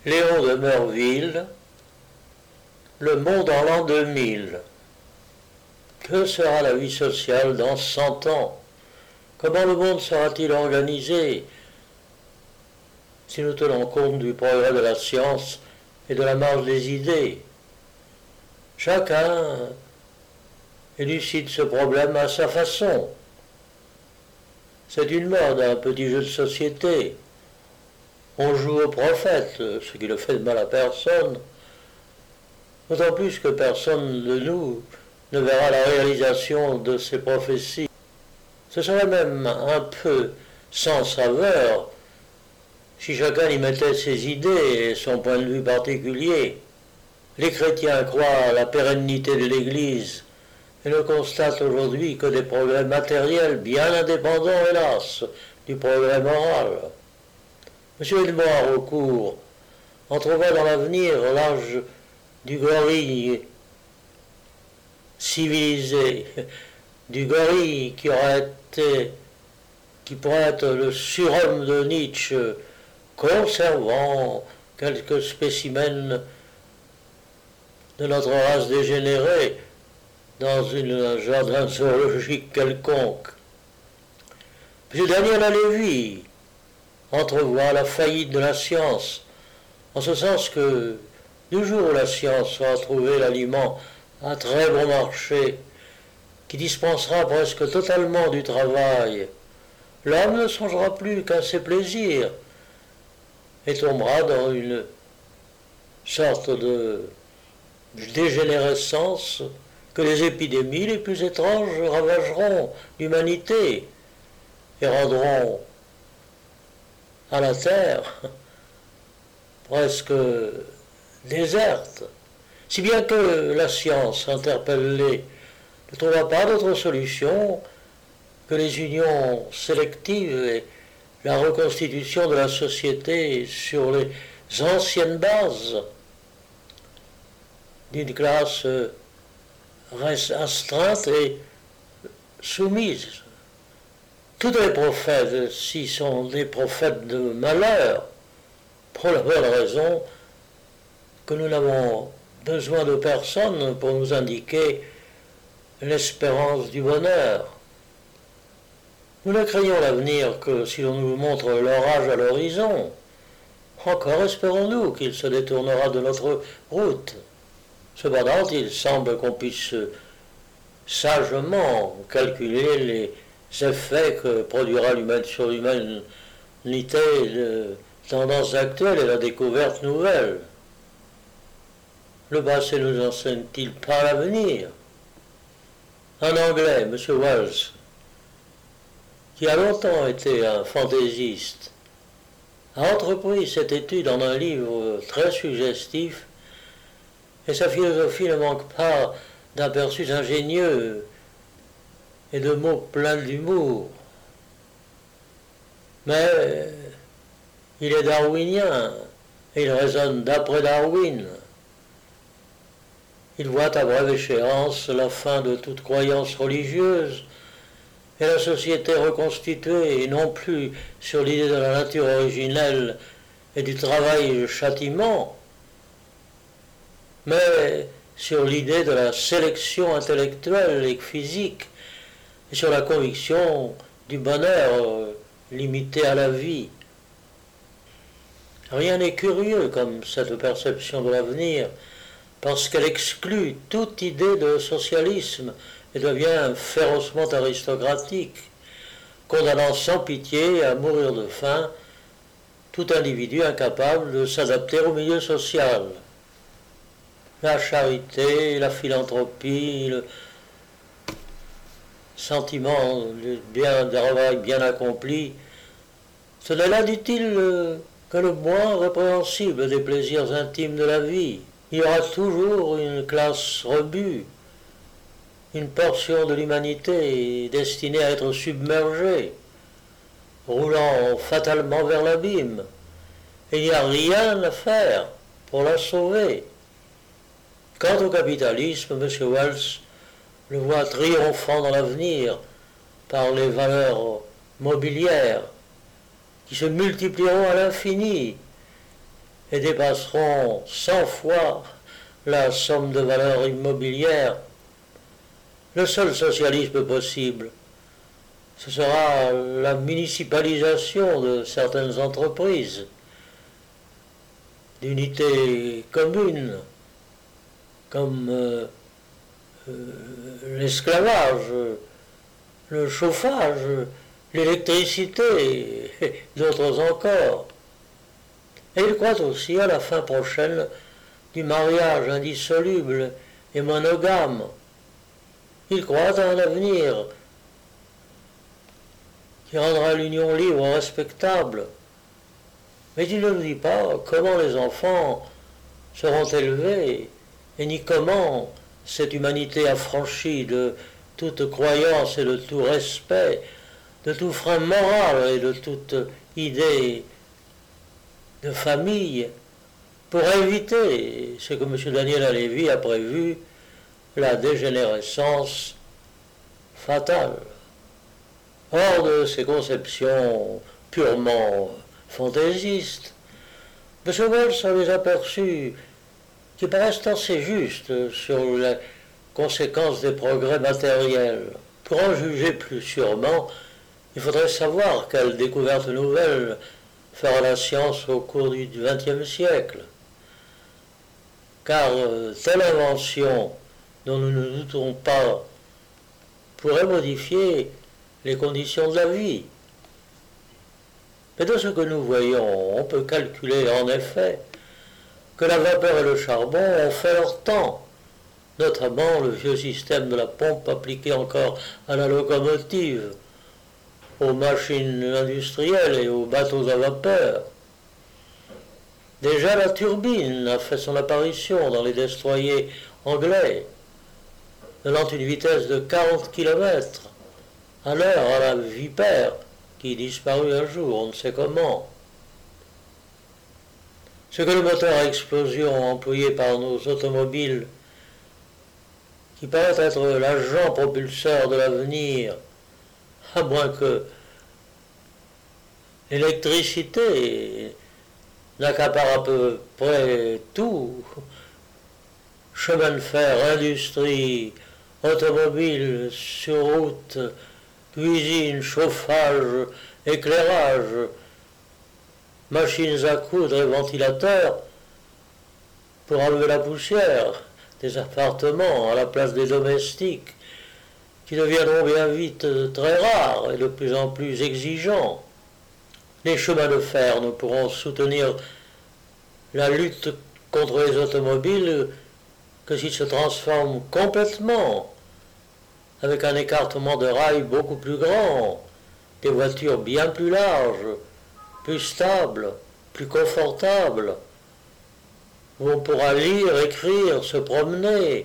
Léon de Meurville, Le monde en l'an 2000. Que sera la vie sociale dans 100 ans? Comment le monde sera-t-il organisé si nous tenons compte du progrès de la science et de la marge des idées? Chacun élucide ce problème à sa façon. C'est une mode, un petit jeu de société. On joue au prophète, ce qui ne fait de mal à personne, d'autant plus que personne de nous ne verra la réalisation de ces prophéties. Ce serait même un peu sans saveur si chacun y mettait ses idées et son point de vue particulier. Les chrétiens croient à la pérennité de l'Église et ne constatent aujourd'hui que des progrès matériels bien indépendants, hélas, du progrès moral. M. Edmond Haraucourt entrevoit dans l'avenir l'âge du gorille civilisé, du gorille qui pourrait être le surhomme de Nietzsche, conservant quelques spécimens de notre race dégénérée dans un jardin zoologique quelconque. M. Daniel Halévy entrevoit la faillite de la science, en ce sens que du jour où la science aura trouvé l'aliment à très bon marché, qui dispensera presque totalement du travail, l'homme ne songera plus qu'à ses plaisirs et tombera dans une sorte de dégénérescence que les épidémies les plus étranges ravageront l'humanité et rendront à la terre presque déserte, si bien que la science interpellée ne trouva pas d'autre solution que les unions sélectives et la reconstitution de la société sur les anciennes bases d'une classe astreinte et soumise. Tous les prophètes, si sont des prophètes de malheur, pour la bonne raison que nous n'avons besoin de personne pour nous indiquer l'espérance du bonheur. Nous ne craignons l'avenir que si l'on nous montre l'orage à l'horizon. Encore espérons-nous qu'il se détournera de notre route. Cependant, il semble qu'on puisse sagement calculer les effets que produira sur l'humanité de tendance actuelle et la découverte nouvelle. Le passé nous enseigne-t-il pas l'avenir? Un Anglais, M. Wells, qui a longtemps été un fantaisiste, a entrepris cette étude en un livre très suggestif, et sa philosophie ne manque pas d'aperçus ingénieux et de mots pleins d'humour. Mais il est darwinien et il raisonne d'après Darwin. Il voit à brève échéance la fin de toute croyance religieuse et la société reconstituée, et non plus sur l'idée de la nature originelle et du travail et du châtiment, mais sur l'idée de la sélection intellectuelle et physique, et sur la conviction du bonheur limité à la vie. Rien n'est curieux comme cette perception de l'avenir, parce qu'elle exclut toute idée de socialisme et devient férocement aristocratique, condamnant sans pitié à mourir de faim tout individu incapable de s'adapter au milieu social. La charité, la philanthropie, le sentiment d'un travail bien accompli, ce n'est là, dit-il, que le moins répréhensible des plaisirs intimes de la vie. Il y aura toujours une classe rebut, une portion de l'humanité destinée à être submergée, roulant fatalement vers l'abîme, et il n'y a rien à faire pour la sauver. Quant au capitalisme, M. Wells le voit triomphant dans l'avenir par les valeurs mobilières qui se multiplieront à l'infini et dépasseront 100 fois la somme de valeur immobilière. Le seul socialisme possible, ce sera la municipalisation de certaines entreprises, d'unités communes, comme l'esclavage, le chauffage, l'électricité et d'autres encore. Et il croit aussi à la fin prochaine du mariage indissoluble et monogame. Il croit à un avenir qui rendra l'union libre et respectable. Mais il ne dit pas comment les enfants seront élevés, et ni comment cette humanité affranchie de toute croyance et de tout respect, de tout frein moral et de toute idée de famille, pour éviter ce que M. Daniel Halévy a prévu, la dégénérescence fatale. Hors de ces conceptions purement fantaisistes, M. Wells a des aperçus qui paraissent assez justes sur les conséquences des progrès matériels. Pour en juger plus sûrement, il faudrait savoir quelle découverte nouvelle fera la science au cours du XXe siècle. Car telle invention dont nous ne doutons pas pourrait modifier les conditions de la vie. Mais de ce que nous voyons, on peut calculer en effet que la vapeur et le charbon ont fait leur temps, notamment le vieux système de la pompe appliqué encore à la locomotive, aux machines industrielles et aux bateaux à vapeur. Déjà la turbine a fait son apparition dans les destroyers anglais, donnant une vitesse de 40 km à l'heure à la Vipère, qui disparut un jour, on ne sait comment. Ce que le moteur à explosion employé par nos automobiles, qui paraît être l'agent propulseur de l'avenir, à moins que l'électricité n'accapare à peu près tout, chemin de fer, industrie, automobile, sur route, cuisine, chauffage, éclairage, machines à coudre et ventilateurs pour enlever la poussière des appartements à la place des domestiques qui deviendront bien vite très rares et de plus en plus exigeants. Les chemins de fer ne pourront soutenir la lutte contre les automobiles que s'ils se transforment complètement avec un écartement de rails beaucoup plus grand, des voitures bien plus larges, plus stables, plus confortables, où on pourra lire, écrire, se promener,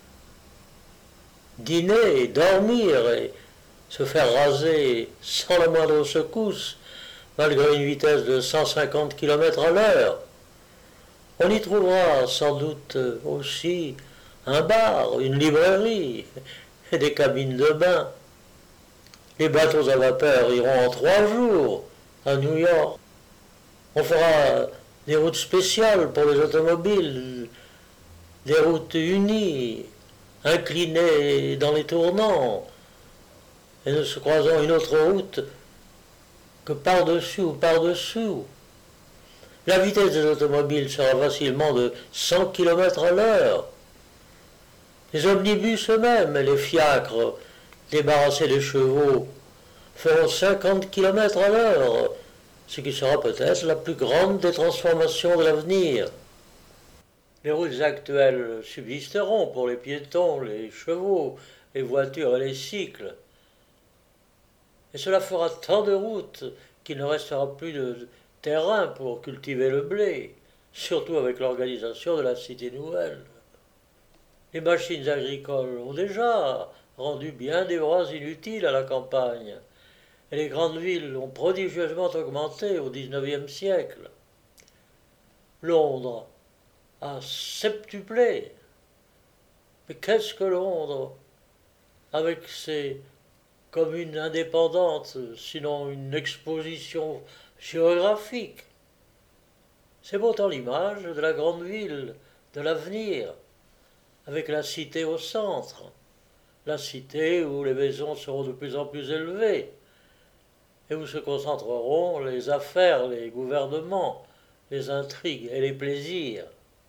dîner, dormir et se faire raser sans la moindre secousse, malgré une vitesse de 150 km à l'heure. On y trouvera sans doute aussi un bar, une librairie et des cabines de bain. Les bateaux à vapeur iront en 3 jours à New York. On fera des routes spéciales pour les automobiles, des routes unies, inclinées dans les tournants, et ne se croisant une autre route que par-dessus ou par-dessous. La vitesse des automobiles sera facilement de 100 km à l'heure. Les omnibus eux-mêmes et les fiacres, débarrassés des chevaux, feront 50 km à l'heure, ce qui sera peut-être la plus grande des transformations de l'avenir. Les routes actuelles subsisteront pour les piétons, les chevaux, les voitures et les cycles. Et cela fera tant de routes qu'il ne restera plus de terrain pour cultiver le blé, surtout avec l'organisation de la cité nouvelle. Les machines agricoles ont déjà rendu bien des bras inutiles à la campagne, et les grandes villes ont prodigieusement augmenté au XIXe siècle. Londres a septuplé. Mais qu'est-ce que Londres, avec ses communes indépendantes, sinon une exposition géographique, C'est pourtant l'image de la grande ville, de l'avenir, avec la cité au centre, la cité où les maisons seront de plus en plus élevées, et où se concentreront les affaires, les gouvernements, les intrigues et les plaisirs.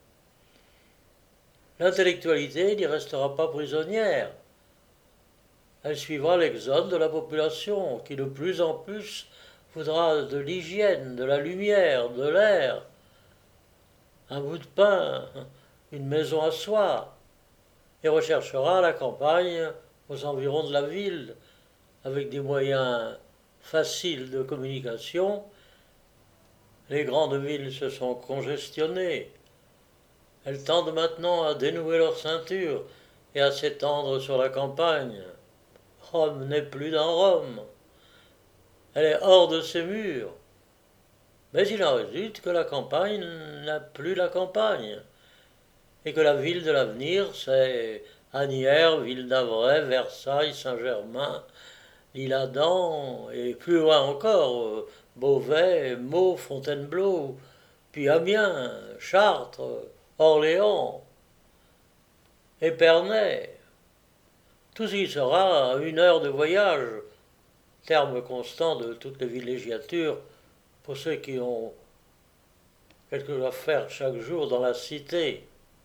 L'intellectualité n'y restera pas prisonnière. Elle suivra l'exode de la population qui de plus en plus voudra de l'hygiène, de la lumière, de l'air, un bout de pain, une maison à soi, et recherchera la campagne aux environs de la ville, avec des moyens faciles de communication. Les grandes villes se sont congestionnées. Elles tendent maintenant à dénouer leur ceinture et à s'étendre sur la campagne. Rome n'est plus dans Rome. Elle est hors de ses murs. Mais il en résulte que la campagne n'a plus la campagne, et que la ville de l'avenir, c'est Asnières, Ville d'Avray, Versailles, Saint-Germain, l'Isle-Adam, et plus loin encore, Beauvais, Meaux, Fontainebleau, puis Amiens, Chartres, Orléans, Épernay. Tout ce qui sera à 1 heure de voyage, terme constant de toutes les villégiatures, pour ceux qui ont quelque chose à faire chaque jour dans la cité.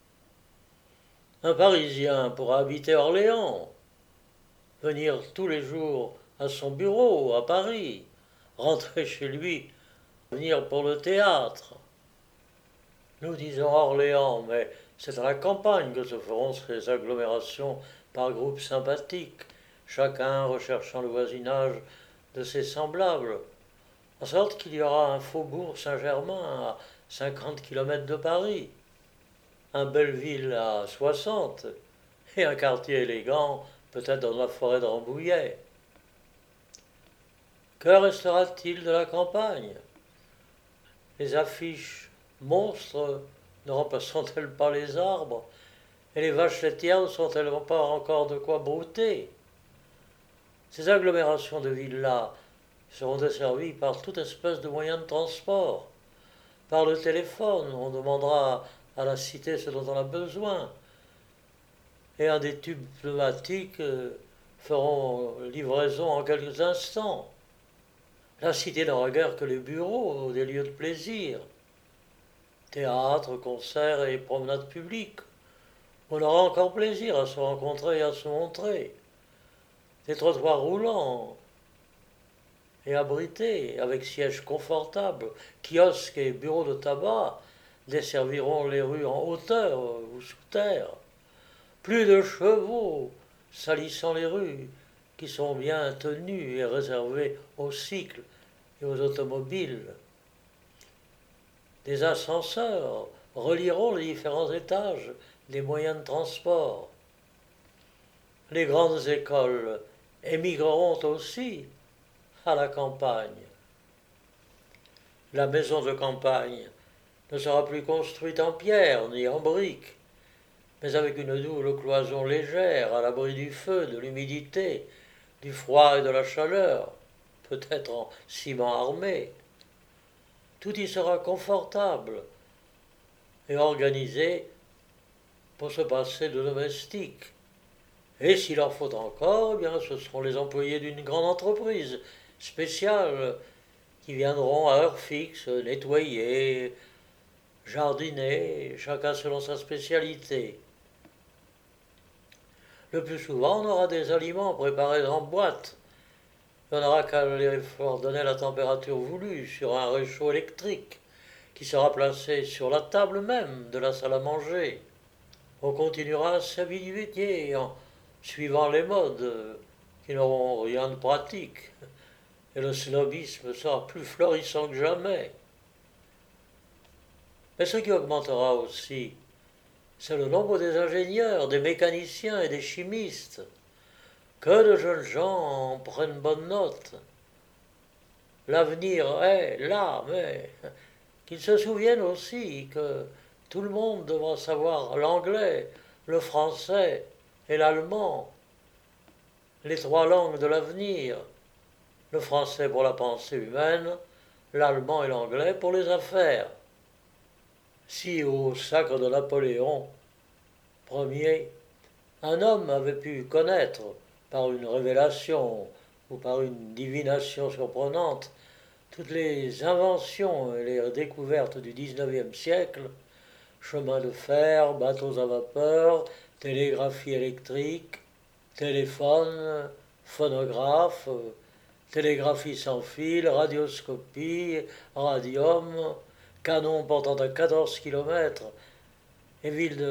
Un Parisien pourra habiter Orléans, venir tous les jours à son bureau à Paris, rentrer chez lui, venir pour le théâtre. Nous disons Orléans, mais c'est à la campagne que se feront ces agglomérations par groupes sympathiques, chacun recherchant le voisinage de ses semblables, en sorte qu'il y aura un faubourg Saint-Germain à 50 kilomètres de Paris, un Belleville à 60, et un quartier élégant peut-être dans la forêt de Rambouillet. Que restera-t-il de la campagne? Les affiches monstres ne remplaceront-elles pas les arbres? Et les vaches laitières ne sont-elles pas encore de quoi brouter? Ces agglomérations de villas seront desservies par toute espèce de moyens de transport. Par le téléphone, on demandera à la cité ce dont on a besoin. Et un des tubes pneumatiques feront livraison en quelques instants. La cité n'aura guère que les bureaux, des lieux de plaisir, théâtre, concerts et promenades publiques. On aura encore plaisir à se rencontrer et à se montrer. Des trottoirs roulants et abrités, avec sièges confortables, kiosques et bureaux de tabac desserviront les rues en hauteur ou sous terre. Plus de chevaux salissant les rues, qui sont bien tenues et réservées aux cycles et aux automobiles. Des ascenseurs relieront les différents étages des moyens de transport. Les grandes écoles émigreront aussi à la campagne. La maison de campagne ne sera plus construite en pierre ni en briques, mais avec une double cloison légère à l'abri du feu, de l'humidité, du froid et de la chaleur, peut-être en ciment armé. Tout y sera confortable et organisé pour se passer de domestiques. Et s'il en faut encore, eh bien, ce seront les employés d'une grande entreprise spéciale qui viendront à heure fixe nettoyer, jardiner, chacun selon sa spécialité. Le plus souvent, on aura des aliments préparés en boîte. On n'aura qu'à les faire donner la température voulue sur un réchaud électrique qui sera placé sur la table même de la salle à manger. On continuera à s'habituer en suivant les modes qui n'auront rien de pratique. Et le snobisme sera plus florissant que jamais. Mais ce qui augmentera aussi, c'est le nombre des ingénieurs, des mécaniciens et des chimistes. Que de jeunes gens en prennent bonne note. L'avenir est là, mais qu'ils se souviennent aussi que tout le monde devra savoir l'anglais, le français et l'allemand, les 3 langues de l'avenir, le français pour la pensée humaine, l'allemand et l'anglais pour les affaires. Si au sacre de Napoléon Ier, un homme avait pu connaître, par une révélation ou par une divination surprenante, toutes les inventions et les découvertes du XIXe siècle, chemin de fer, bateaux à vapeur, télégraphie électrique, téléphone, phonographe, télégraphie sans fil, radioscopie, radium, canon portant à 14 kilomètres et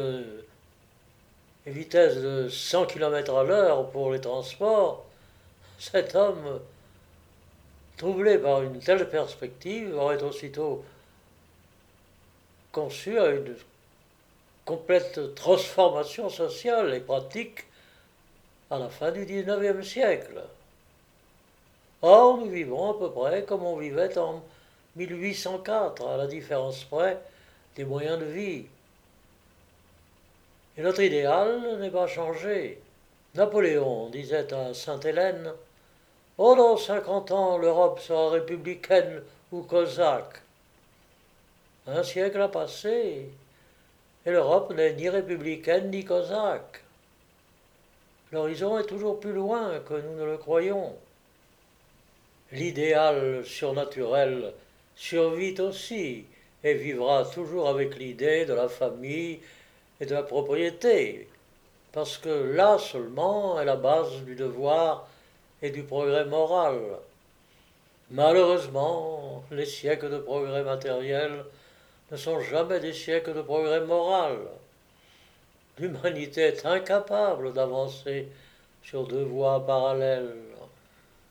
vitesse de 100 kilomètres à l'heure pour les transports, cet homme, troublé par une telle perspective, aurait aussitôt conçu une complète transformation sociale et pratique à la fin du XIXe siècle. Or, nous vivons à peu près comme on vivait en 1804, à la différence près des moyens de vie. Et notre idéal n'est pas changé. Napoléon disait à Sainte-Hélène: oh, dans 50 ans, l'Europe sera républicaine ou cosaque. Un siècle a passé, et l'Europe n'est ni républicaine ni cosaque. L'horizon est toujours plus loin que nous ne le croyons. L'idéal surnaturel survit aussi et vivra toujours avec l'idée de la famille et de la propriété, parce que là seulement est la base du devoir et du progrès moral. Malheureusement, les siècles de progrès matériel ne sont jamais des siècles de progrès moral. L'humanité est incapable d'avancer sur deux voies parallèles.